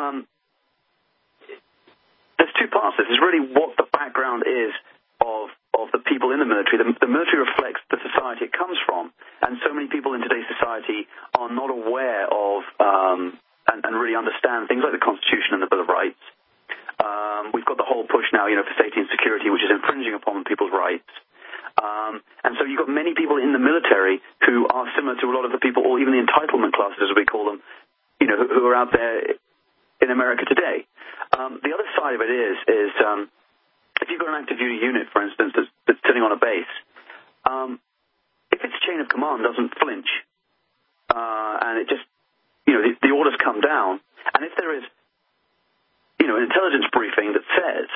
there's 2 parts. This is really what the background is of the people in the military. The military reflects the society it comes from, and so many people in today's society are not aware of and really understand things like the Constitution and the Bill of Rights. We've got the whole push now, for safety and security, which is infringing upon people's rights. And so you've got many people in the military who are similar to a lot of the people, or even the entitlement classes, as we call them, who are out there in America today. The other side of it is if you've got an active duty unit, for instance, that's sitting on a base, if its chain of command doesn't flinch, and it just, the orders come down, and if there is, an intelligence briefing that says,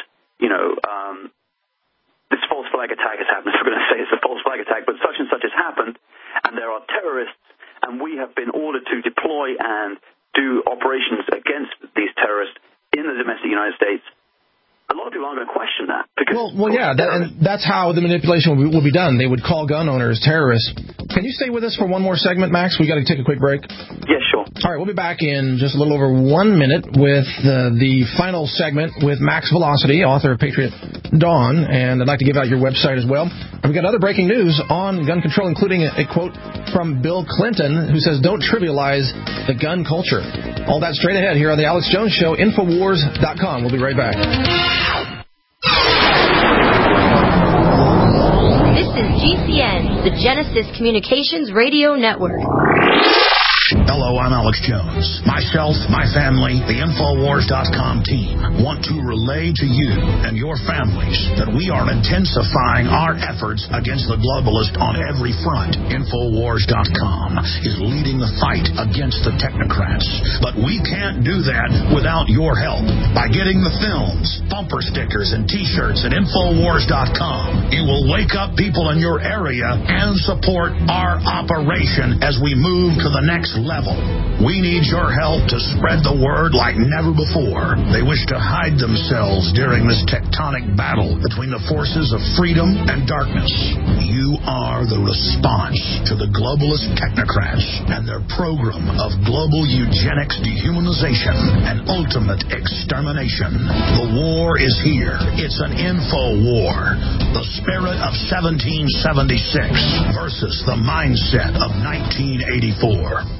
this false flag attack has happened, we're going to say it's a false flag attack, but such and such has happened, and there are terrorists, and we have been ordered to deploy and do operations against these terrorists in the domestic United States, a lot of people aren't going to question that. Because and that's how the manipulation will be done. They would call gun owners terrorists. Can you stay with us for one more segment, Max? We got to take a quick break. Yeah, sure. All right, we'll be back in just a little over 1 minute with the final segment with Max Velocity, author of Patriot Dawn, and I'd like to give out your website as well. And we got other breaking news on gun control, including a quote from Bill Clinton, who says, "Don't trivialize the gun culture." All that straight ahead here on the Alex Jones Show, Infowars.com. We'll be right back. This is GCN, the Genesis Communications Radio Network. Hello, I'm Alex Jones. Myself, my family, the Infowars.com team want to relay to you and your families that we are intensifying our efforts against the globalists on every front. Infowars.com is leading the fight against the technocrats. But we can't do that without your help. By getting the films, bumper stickers, and T-shirts at Infowars.com, you will wake up people in your area and support our operation as we move to the next level. devil. We need your help to spread the word like never before. They wish to hide themselves during this tectonic battle between the forces of freedom and darkness. You are the response to the globalist technocrats and their program of global eugenics, dehumanization, and ultimate extermination. The war is here. It's an info war. The spirit of 1776 versus the mindset of 1984.